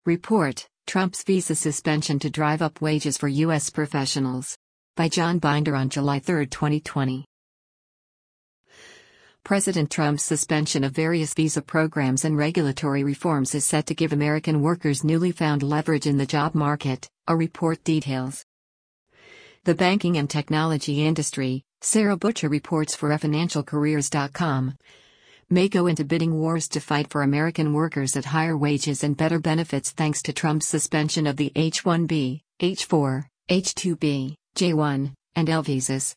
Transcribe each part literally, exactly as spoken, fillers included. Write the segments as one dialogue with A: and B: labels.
A: Report: Trump's visa suspension to drive up wages for U S professionals. By John Binder on July third, twenty twenty. President Trump's suspension of various visa programs and regulatory reforms is set to give American workers newly found leverage in the job market, a report details. The banking and technology industry, Sarah Butcher reports for financial careers dot com, may go into bidding wars to fight for American workers at higher wages and better benefits thanks to Trump's suspension of the H one B, H four, H two B, J one, and L visas.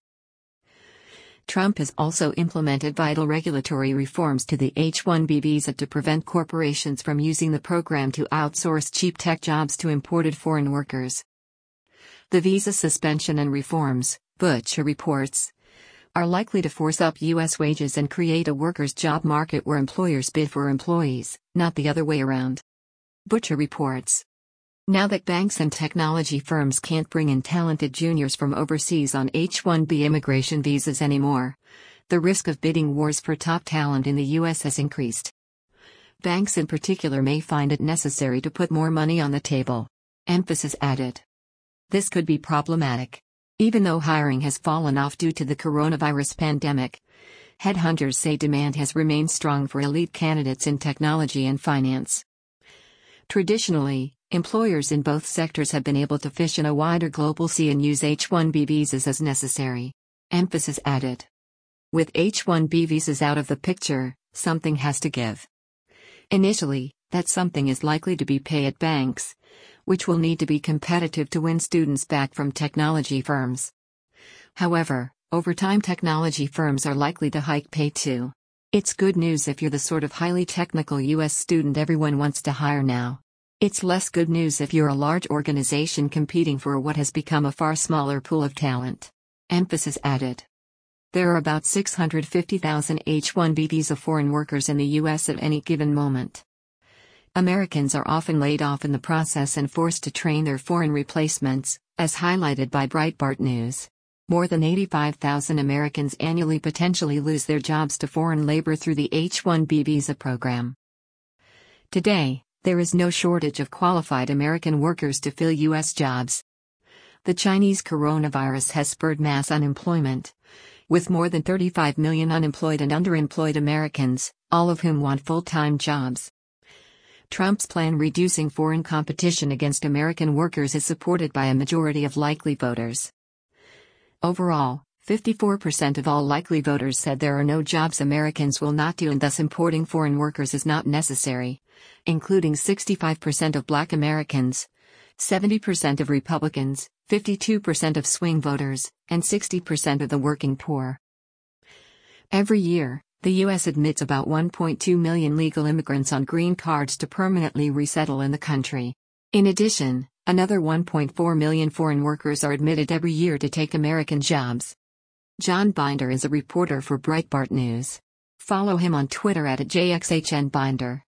A: Trump has also implemented vital regulatory reforms to the H one B visa to prevent corporations from using the program to outsource cheap tech jobs to imported foreign workers. The visa suspension and reforms, Butcher reports, are likely to force up U S wages and create a workers' job market where employers bid for employees, not the other way around. Butcher reports. Now that banks and technology firms can't bring in talented juniors from overseas on H one B immigration visas anymore, the risk of bidding wars for top talent in the U S has increased. Banks in particular may find it necessary to put more money on the table. Emphasis added. This could be problematic. Even though hiring has fallen off due to the coronavirus pandemic, headhunters say demand has remained strong for elite candidates in technology and finance. Traditionally, employers in both sectors have been able to fish in a wider global sea and use H one B visas as necessary. Emphasis added. With H one B visas out of the picture, something has to give. Initially, that something is likely to be pay at banks, which will need to be competitive to win students back from technology firms. However, over time technology firms are likely to hike pay too. It's good news if you're the sort of highly technical U S student everyone wants to hire now. It's less good news if you're a large organization competing for what has become a far smaller pool of talent. Emphasis added. There are about six hundred fifty thousand H one B visa foreign workers in the U S at any given moment. Americans are often laid off in the process and forced to train their foreign replacements, as highlighted by Breitbart News. More than eighty-five thousand Americans annually potentially lose their jobs to foreign labor through the H one B visa program. Today, there is no shortage of qualified American workers to fill U S jobs. The Chinese coronavirus has spurred mass unemployment, with more than thirty-five million unemployed and underemployed Americans, all of whom want full-time jobs. Trump's plan reducing foreign competition against American workers is supported by a majority of likely voters. Overall, fifty-four percent of all likely voters said there are no jobs Americans will not do and thus importing foreign workers is not necessary, including sixty-five percent of Black Americans, seventy percent of Republicans, fifty-two percent of swing voters, and sixty percent of the working poor. Every year, the U S admits about one point two million legal immigrants on green cards to permanently resettle in the country. In addition, another one point four million foreign workers are admitted every year to take American jobs. John Binder is a reporter for Breitbart News. Follow him on Twitter at J X H N Binder.